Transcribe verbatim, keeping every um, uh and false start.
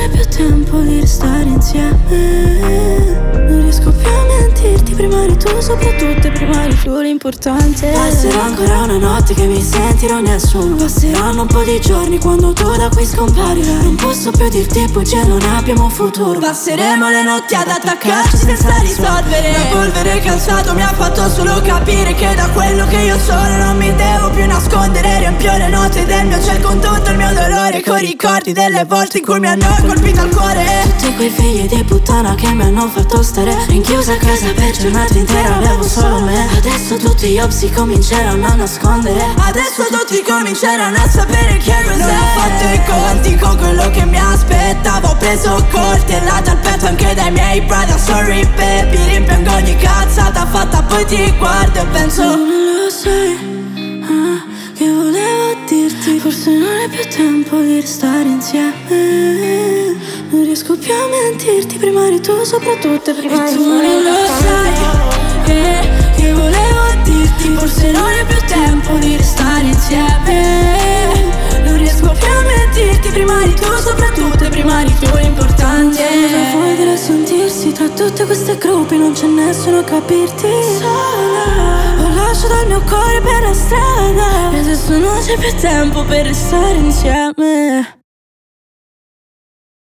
c'è più tempo di restare insieme. Non riesco più a mentirti, prima eri tu soprattutto e prima eri tu l'importante. Passerà ancora una notte che mi sentirò nessuno. Passeranno un po' di giorni quando tu da qui scomparirai. Non posso più dirti bugie, non abbiamo un futuro. Passeremo le notti ad attaccarci senza risolvere. La polvere cansato mi ha fatto solo capire che da quello che io sono non mi devo più nascondere. Riempio le note del mio cielo con tutto il mio dolore, coi ricordi delle volte in cui mi hanno colpito al cuore. Tutti quei figli di puttana che mi hanno fatto stare rinchiusa a casa per giornate intere, avevo solo me. Adesso tutti gli opsi cominceranno a nascondere. Adesso tutti cominceranno a sapere che cos'è. Non ho fatto i conti con quello che mi aspettavo. Ho preso coltellate al petto anche dai miei brother. Sorry baby, rimpiango ogni cazzata fatta. Poi ti guardo e penso non lo sai, ah, che volevo dirti. Forse non è più tempo di restare insieme. Non riesco più a mentirti, prima eri tu soprattutto e prima e eri tu tu. non lo sai, eh, che volevo dirti. Forse non è più tempo di restare insieme. Non riesco più a mentirti, prima eri tu soprattutto e prima eri tu l'importante. Cosa vuoi dire a sentirsi tra tutte queste gruppi? Non c'è nessuno a capirti. Sola, ho lasciato il mio cuore per la strada e adesso non c'è più tempo per restare insieme.